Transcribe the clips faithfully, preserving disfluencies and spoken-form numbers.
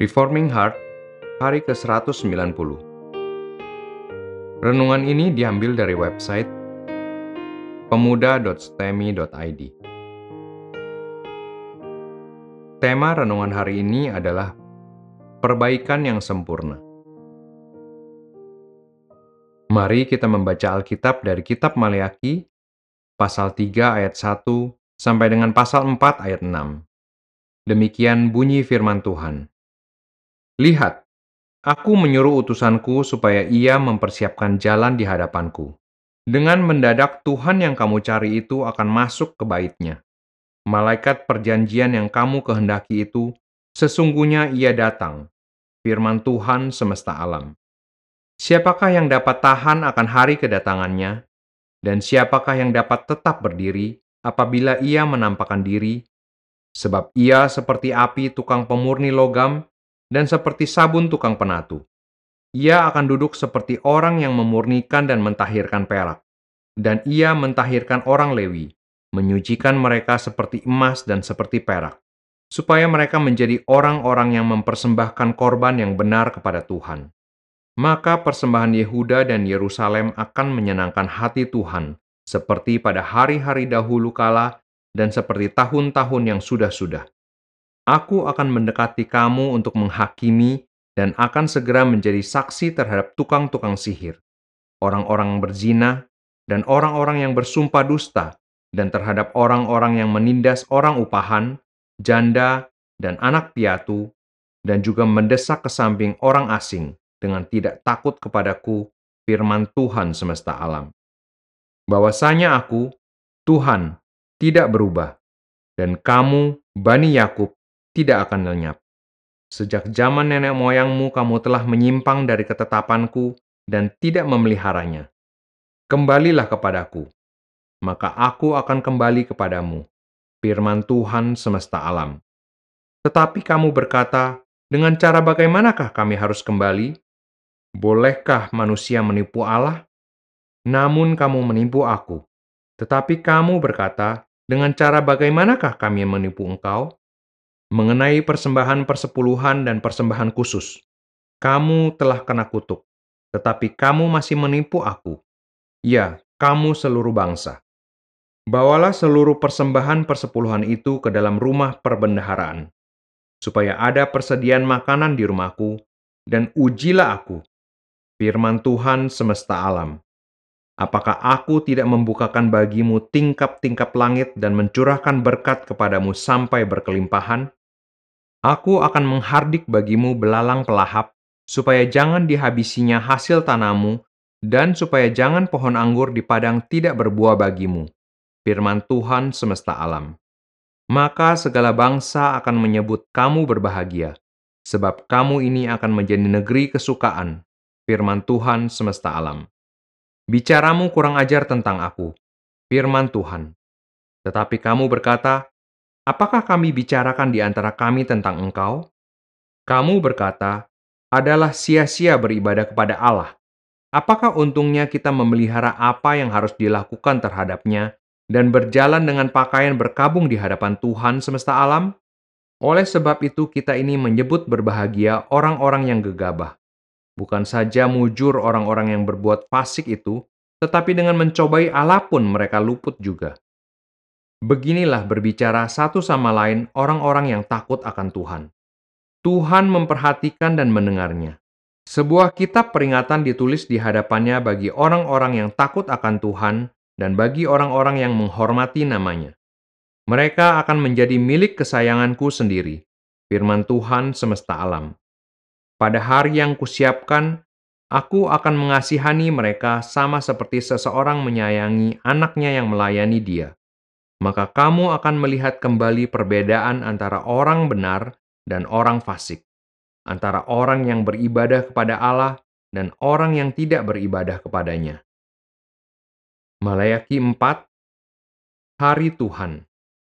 Reforming Heart, hari ke seratus sembilan puluh. Renungan ini diambil dari website pemuda dot stemi dot i d. Tema renungan hari ini adalah perbaikan yang sempurna. Mari kita membaca Alkitab dari kitab Maleakhi, pasal tiga ayat satu sampai dengan pasal empat ayat enam. Demikian bunyi firman Tuhan. Lihat, aku menyuruh utusanku supaya ia mempersiapkan jalan di hadapanku. Dengan mendadak Tuhan yang kamu cari itu akan masuk ke bait-Nya. Malaikat perjanjian yang kamu kehendaki itu, sesungguhnya ia datang. Firman Tuhan semesta alam. Siapakah yang dapat tahan akan hari kedatangannya? Dan siapakah yang dapat tetap berdiri apabila ia menampakkan diri? Sebab ia seperti api tukang pemurni logam, dan seperti sabun tukang penatu. Ia akan duduk seperti orang yang memurnikan dan mentahirkan perak. Dan ia mentahirkan orang Lewi, menyucikan mereka seperti emas dan seperti perak, supaya mereka menjadi orang-orang yang mempersembahkan korban yang benar kepada Tuhan. Maka persembahan Yehuda dan Yerusalem akan menyenangkan hati Tuhan, seperti pada hari-hari dahulu kala dan seperti tahun-tahun yang sudah-sudah. Aku akan mendekati kamu untuk menghakimi dan akan segera menjadi saksi terhadap tukang-tukang sihir, orang-orang berzina, dan orang-orang yang bersumpah dusta, dan terhadap orang-orang yang menindas orang upahan, janda, dan anak piatu, dan juga mendesak ke samping orang asing dengan tidak takut kepadaku, firman Tuhan semesta alam. Bahwasanya aku, Tuhan, tidak berubah, dan kamu, Bani Yakub, tidak akan lenyap. Sejak zaman nenek moyangmu kamu telah menyimpang dari ketetapanku dan tidak memeliharanya. Kembalilah kepadaku, maka aku akan kembali kepadamu, firman Tuhan semesta alam. Tetapi kamu berkata, dengan cara bagaimanakah kami harus kembali? Bolehkah manusia menipu Allah? Namun kamu menipu aku. Tetapi kamu berkata, dengan cara bagaimanakah kami menipu engkau? Mengenai persembahan persepuluhan dan persembahan khusus, kamu telah kena kutuk, tetapi kamu masih menipu aku. Ya, kamu seluruh bangsa. Bawalah seluruh persembahan persepuluhan itu ke dalam rumah perbendaharaan, supaya ada persediaan makanan di rumahku, dan ujilah aku, firman Tuhan semesta alam. Apakah aku tidak membukakan bagimu tingkap-tingkap langit dan mencurahkan berkat kepadamu sampai berkelimpahan? Aku akan menghardik bagimu belalang pelahap, supaya jangan dihabisinya hasil tanahmu, dan supaya jangan pohon anggur di padang tidak berbuah bagimu. Firman Tuhan semesta alam. Maka segala bangsa akan menyebut kamu berbahagia, sebab kamu ini akan menjadi negeri kesukaan. Firman Tuhan semesta alam. Bicaramu kurang ajar tentang aku, firman Tuhan. Tetapi kamu berkata, apakah kami bicarakan di antara kami tentang engkau? Kamu berkata, adalah sia-sia beribadah kepada Allah. Apakah untungnya kita memelihara apa yang harus dilakukan terhadapnya dan berjalan dengan pakaian berkabung di hadapan Tuhan semesta alam? Oleh sebab itu kita ini menyebut berbahagia orang-orang yang gegabah. Bukan saja mujur orang-orang yang berbuat fasik itu, tetapi dengan mencobai Allah pun mereka luput juga. Beginilah berbicara satu sama lain orang-orang yang takut akan Tuhan. Tuhan memperhatikan dan mendengarnya. Sebuah kitab peringatan ditulis di hadapannya bagi orang-orang yang takut akan Tuhan dan bagi orang-orang yang menghormati namanya. Mereka akan menjadi milik kesayanganku sendiri, firman Tuhan semesta alam. Pada hari yang kusiapkan, aku akan mengasihani mereka sama seperti seseorang menyayangi anaknya yang melayani dia. Maka kamu akan melihat kembali perbedaan antara orang benar dan orang fasik, antara orang yang beribadah kepada Allah dan orang yang tidak beribadah kepadanya. Maleakhi empat, Hari Tuhan.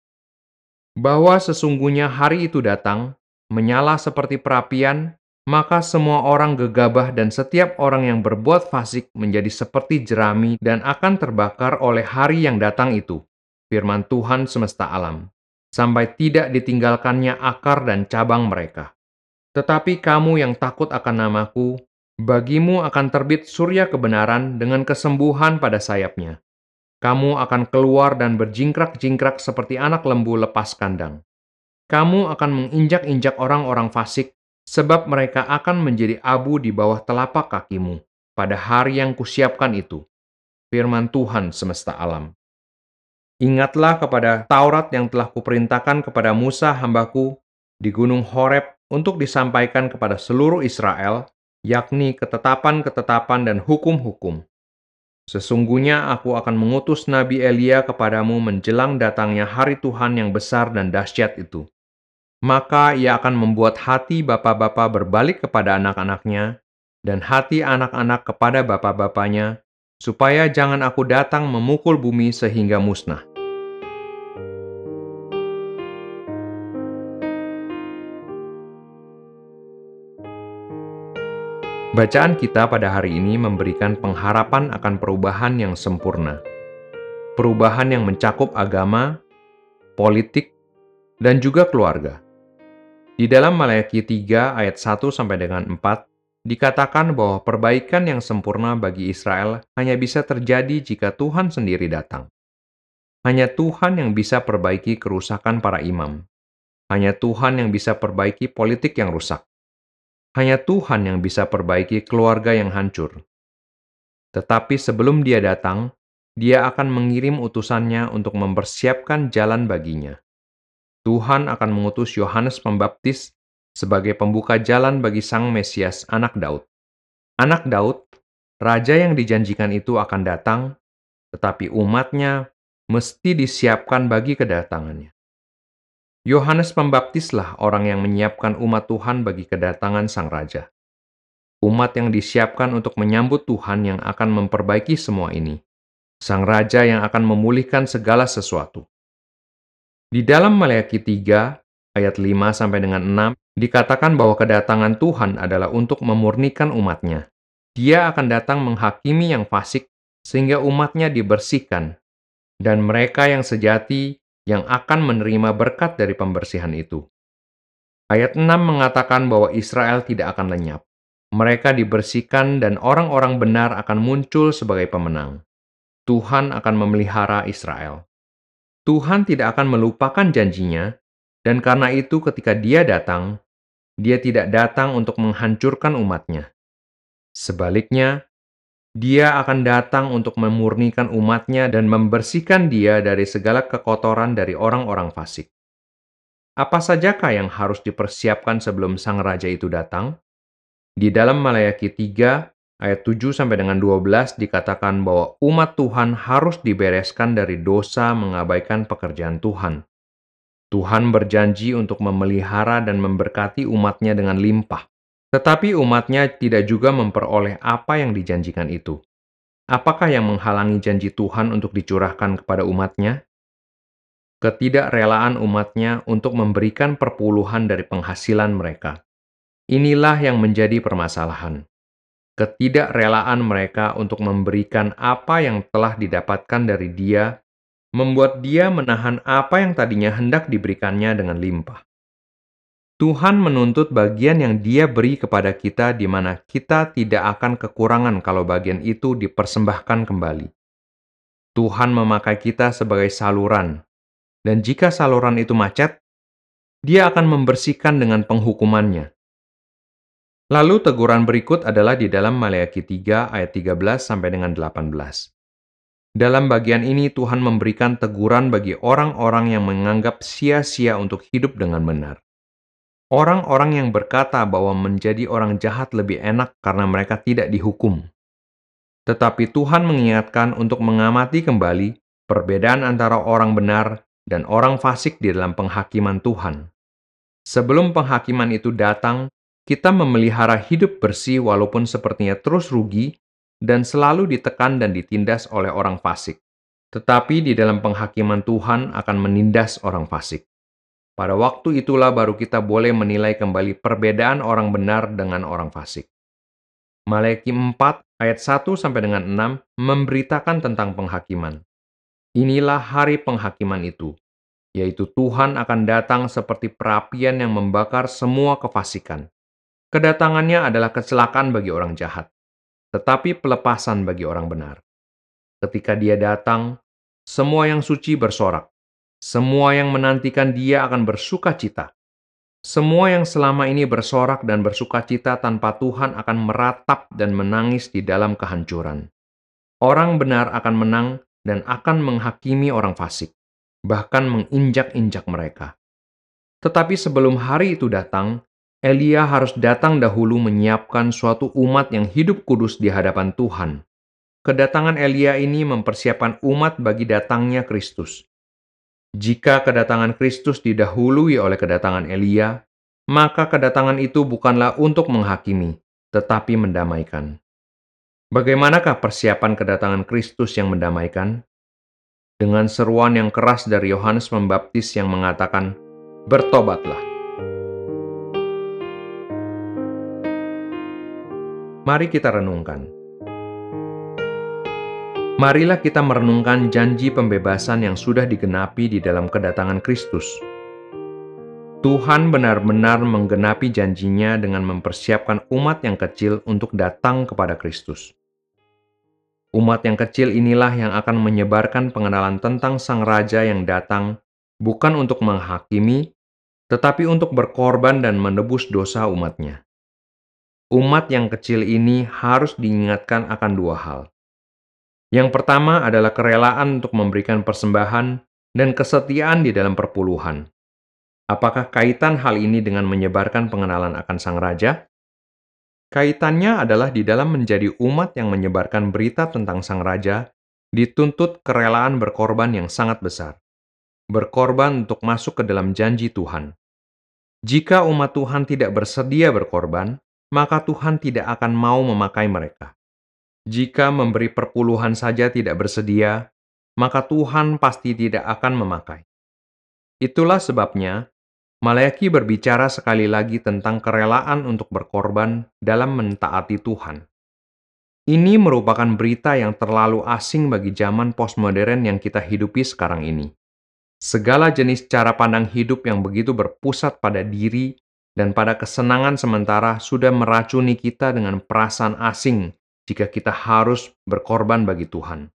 Bahwa sesungguhnya hari itu datang, menyala seperti perapian, maka semua orang gegabah dan setiap orang yang berbuat fasik menjadi seperti jerami dan akan terbakar oleh hari yang datang itu. Firman Tuhan semesta alam, sampai tidak ditinggalkannya akar dan cabang mereka. Tetapi kamu yang takut akan namaku, bagimu akan terbit surya kebenaran dengan kesembuhan pada sayapnya. Kamu akan keluar dan berjingkrak-jingkrak seperti anak lembu lepas kandang. Kamu akan menginjak-injak orang-orang fasik, sebab mereka akan menjadi abu di bawah telapak kakimu pada hari yang kusiapkan itu. Firman Tuhan semesta alam. Ingatlah kepada Taurat yang telah kuperintahkan kepada Musa hambaku di Gunung Horeb untuk disampaikan kepada seluruh Israel, yakni ketetapan-ketetapan dan hukum-hukum. Sesungguhnya aku akan mengutus Nabi Elia kepadamu menjelang datangnya hari Tuhan yang besar dan dahsyat itu. Maka ia akan membuat hati bapa-bapa berbalik kepada anak-anaknya, dan hati anak-anak kepada bapa-bapanya, supaya jangan aku datang memukul bumi sehingga musnah. Bacaan kita pada hari ini memberikan pengharapan akan perubahan yang sempurna. Perubahan yang mencakup agama, politik, dan juga keluarga. Di dalam Maleakhi tiga ayat satu sampai dengan empat, dikatakan bahwa perbaikan yang sempurna bagi Israel hanya bisa terjadi jika Tuhan sendiri datang. Hanya Tuhan yang bisa perbaiki kerusakan para imam. Hanya Tuhan yang bisa perbaiki politik yang rusak. Hanya Tuhan yang bisa perbaiki keluarga yang hancur. Tetapi sebelum Dia datang, Dia akan mengirim utusannya untuk mempersiapkan jalan baginya. Tuhan akan mengutus Yohanes Pembaptis sebagai pembuka jalan bagi Sang Mesias, anak Daud. Anak Daud, raja yang dijanjikan itu akan datang, tetapi umatnya mesti disiapkan bagi kedatangannya. Yohanes Pembaptislah orang yang menyiapkan umat Tuhan bagi kedatangan Sang Raja. Umat yang disiapkan untuk menyambut Tuhan yang akan memperbaiki semua ini. Sang Raja yang akan memulihkan segala sesuatu. Di dalam Maleakhi tiga, ayat lima sampai dengan enam, dikatakan bahwa kedatangan Tuhan adalah untuk memurnikan umatnya. Dia akan datang menghakimi yang fasik, sehingga umatnya dibersihkan, dan mereka yang sejati yang akan menerima berkat dari pembersihan itu. Ayat enam mengatakan bahwa Israel tidak akan lenyap. Mereka dibersihkan dan orang-orang benar akan muncul sebagai pemenang. Tuhan akan memelihara Israel. Tuhan tidak akan melupakan janjinya, dan karena itu ketika Dia datang, Dia tidak datang untuk menghancurkan umatnya. Sebaliknya, Dia akan datang untuk memurnikan umatnya dan membersihkan dia dari segala kekotoran dari orang-orang fasik. Apa sajakah yang harus dipersiapkan sebelum Sang Raja itu datang? Di dalam Maleakhi tiga, ayat tujuh sampai dengan dua belas dikatakan bahwa umat Tuhan harus dibereskan dari dosa mengabaikan pekerjaan Tuhan. Tuhan berjanji untuk memelihara dan memberkati umatnya dengan limpah. Tetapi umatnya tidak juga memperoleh apa yang dijanjikan itu. Apakah yang menghalangi janji Tuhan untuk dicurahkan kepada umatnya? Ketidakrelaan umatnya untuk memberikan perpuluhan dari penghasilan mereka. Inilah yang menjadi permasalahan. Ketidakrelaan mereka untuk memberikan apa yang telah didapatkan dari Dia, membuat Dia menahan apa yang tadinya hendak diberikannya dengan limpah. Tuhan menuntut bagian yang Dia beri kepada kita di mana kita tidak akan kekurangan kalau bagian itu dipersembahkan kembali. Tuhan memakai kita sebagai saluran, dan jika saluran itu macet, Dia akan membersihkan dengan penghukumannya. Lalu teguran berikut adalah di dalam Maleakhi tiga ayat tiga belas sampai dengan delapan belas. Dalam bagian ini Tuhan memberikan teguran bagi orang-orang yang menganggap sia-sia untuk hidup dengan benar. Orang-orang yang berkata bahwa menjadi orang jahat lebih enak karena mereka tidak dihukum. Tetapi Tuhan mengingatkan untuk mengamati kembali perbedaan antara orang benar dan orang fasik di dalam penghakiman Tuhan. Sebelum penghakiman itu datang, kita memelihara hidup bersih walaupun sepertinya terus rugi dan selalu ditekan dan ditindas oleh orang fasik. Tetapi di dalam penghakiman Tuhan akan menindas orang fasik. Pada waktu itulah baru kita boleh menilai kembali perbedaan orang benar dengan orang fasik. Maleakhi empat ayat satu sampai dengan enam memberitakan tentang penghakiman. Inilah hari penghakiman itu, yaitu Tuhan akan datang seperti perapian yang membakar semua kefasikan. Kedatangannya adalah kecelakaan bagi orang jahat, tetapi pelepasan bagi orang benar. Ketika dia datang, semua yang suci bersorak. Semua yang menantikan dia akan bersuka cita. Semua yang selama ini bersorak dan bersuka cita tanpa Tuhan akan meratap dan menangis di dalam kehancuran. Orang benar akan menang dan akan menghakimi orang fasik, bahkan menginjak-injak mereka. Tetapi sebelum hari itu datang, Elia harus datang dahulu menyiapkan suatu umat yang hidup kudus di hadapan Tuhan. Kedatangan Elia ini mempersiapkan umat bagi datangnya Kristus. Jika kedatangan Kristus didahului oleh kedatangan Elia, maka kedatangan itu bukanlah untuk menghakimi, tetapi mendamaikan. Bagaimanakah persiapan kedatangan Kristus yang mendamaikan? Dengan seruan yang keras dari Yohanes Pembaptis yang mengatakan, "Bertobatlah." Mari kita renungkan. Marilah kita merenungkan janji pembebasan yang sudah digenapi di dalam kedatangan Kristus. Tuhan benar-benar menggenapi janjinya dengan mempersiapkan umat yang kecil untuk datang kepada Kristus. Umat yang kecil inilah yang akan menyebarkan pengenalan tentang Sang Raja yang datang bukan untuk menghakimi, tetapi untuk berkorban dan menebus dosa umatnya. Umat yang kecil ini harus diingatkan akan dua hal. Yang pertama adalah kerelaan untuk memberikan persembahan dan kesetiaan di dalam perpuluhan. Apakah kaitan hal ini dengan menyebarkan pengenalan akan Sang Raja? Kaitannya adalah di dalam menjadi umat yang menyebarkan berita tentang Sang Raja, dituntut kerelaan berkorban yang sangat besar. Berkorban untuk masuk ke dalam janji Tuhan. Jika umat Tuhan tidak bersedia berkorban, maka Tuhan tidak akan mau memakai mereka. Jika memberi perpuluhan saja tidak bersedia, maka Tuhan pasti tidak akan memakai. Itulah sebabnya, Maleakhi berbicara sekali lagi tentang kerelaan untuk berkorban dalam mentaati Tuhan. Ini merupakan berita yang terlalu asing bagi zaman postmodern yang kita hidupi sekarang ini. Segala jenis cara pandang hidup yang begitu berpusat pada diri dan pada kesenangan sementara sudah meracuni kita dengan perasaan asing jika kita harus berkorban bagi Tuhan.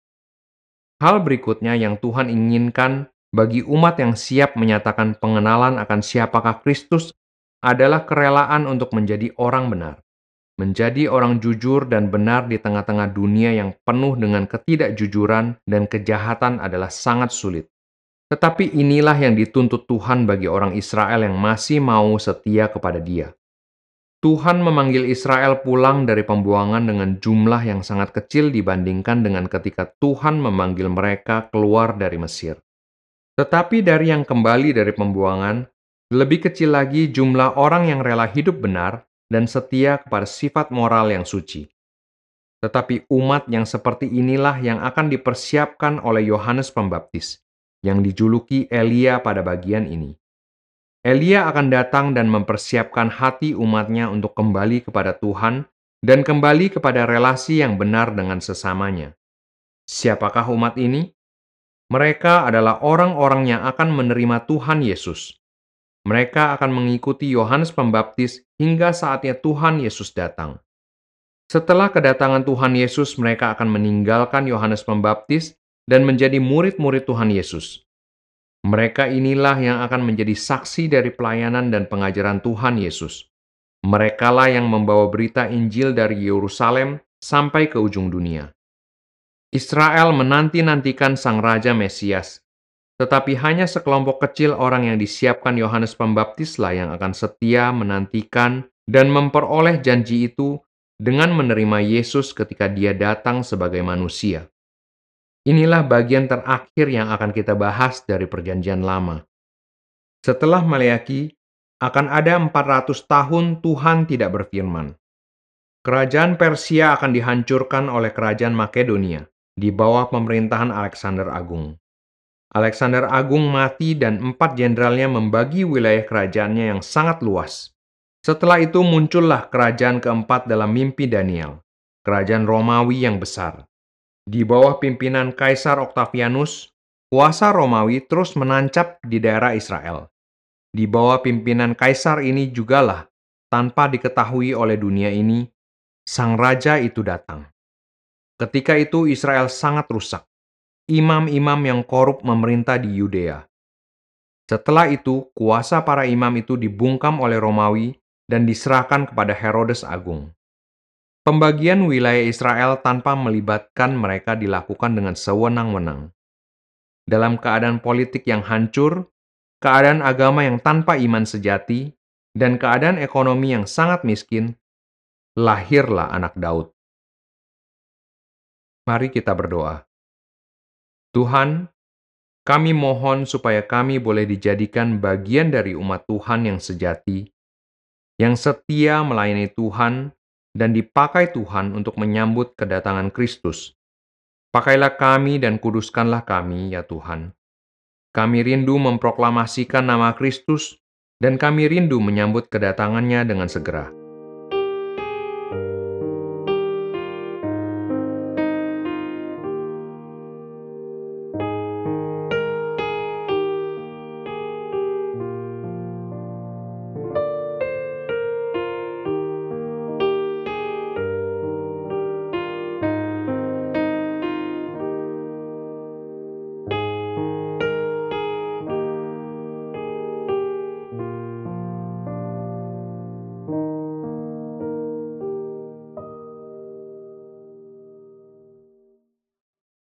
Hal berikutnya yang Tuhan inginkan bagi umat yang siap menyatakan pengenalan akan siapakah Kristus adalah kerelaan untuk menjadi orang benar. Menjadi orang jujur dan benar di tengah-tengah dunia yang penuh dengan ketidakjujuran dan kejahatan adalah sangat sulit. Tetapi inilah yang dituntut Tuhan bagi orang Israel yang masih mau setia kepada Dia. Tuhan memanggil Israel pulang dari pembuangan dengan jumlah yang sangat kecil dibandingkan dengan ketika Tuhan memanggil mereka keluar dari Mesir. Tetapi dari yang kembali dari pembuangan, lebih kecil lagi jumlah orang yang rela hidup benar dan setia kepada sifat moral yang suci. Tetapi umat yang seperti inilah yang akan dipersiapkan oleh Yohanes Pembaptis, yang dijuluki Elia pada bagian ini. Elia akan datang dan mempersiapkan hati umatnya untuk kembali kepada Tuhan dan kembali kepada relasi yang benar dengan sesamanya. Siapakah umat ini? Mereka adalah orang-orang yang akan menerima Tuhan Yesus. Mereka akan mengikuti Yohanes Pembaptis hingga saatnya Tuhan Yesus datang. Setelah kedatangan Tuhan Yesus, mereka akan meninggalkan Yohanes Pembaptis dan menjadi murid-murid Tuhan Yesus. Mereka inilah yang akan menjadi saksi dari pelayanan dan pengajaran Tuhan Yesus. Merekalah yang membawa berita Injil dari Yerusalem sampai ke ujung dunia. Israel menanti-nantikan Sang Raja Mesias, tetapi hanya sekelompok kecil orang yang disiapkan Yohanes Pembaptislah yang akan setia menantikan dan memperoleh janji itu dengan menerima Yesus ketika Dia datang sebagai manusia. Inilah bagian terakhir yang akan kita bahas dari Perjanjian Lama. Setelah Maleakhi, akan ada empat ratus tahun Tuhan tidak berfirman. Kerajaan Persia akan dihancurkan oleh kerajaan Makedonia di bawah pemerintahan Alexander Agung. Alexander Agung mati dan empat jenderalnya membagi wilayah kerajaannya yang sangat luas. Setelah itu muncullah kerajaan keempat dalam mimpi Daniel, kerajaan Romawi yang besar. Di bawah pimpinan Kaisar Octavianus, kuasa Romawi terus menancap di daerah Israel. Di bawah pimpinan Kaisar ini jugalah tanpa diketahui oleh dunia ini, sang raja itu datang. Ketika itu Israel sangat rusak. Imam-imam yang korup memerintah di Yudea. Setelah itu, kuasa para imam itu dibungkam oleh Romawi dan diserahkan kepada Herodes Agung. Pembagian wilayah Israel tanpa melibatkan mereka dilakukan dengan sewenang-wenang. Dalam keadaan politik yang hancur, keadaan agama yang tanpa iman sejati, dan keadaan ekonomi yang sangat miskin, lahirlah anak Daud. Mari kita berdoa. Tuhan, kami mohon supaya kami boleh dijadikan bagian dari umat Tuhan yang sejati, yang setia melayani Tuhan, dan dipakai Tuhan untuk menyambut kedatangan Kristus. Pakailah kami dan kuduskanlah kami, ya Tuhan. Kami rindu memproklamasikan nama Kristus, dan kami rindu menyambut kedatangannya dengan segera.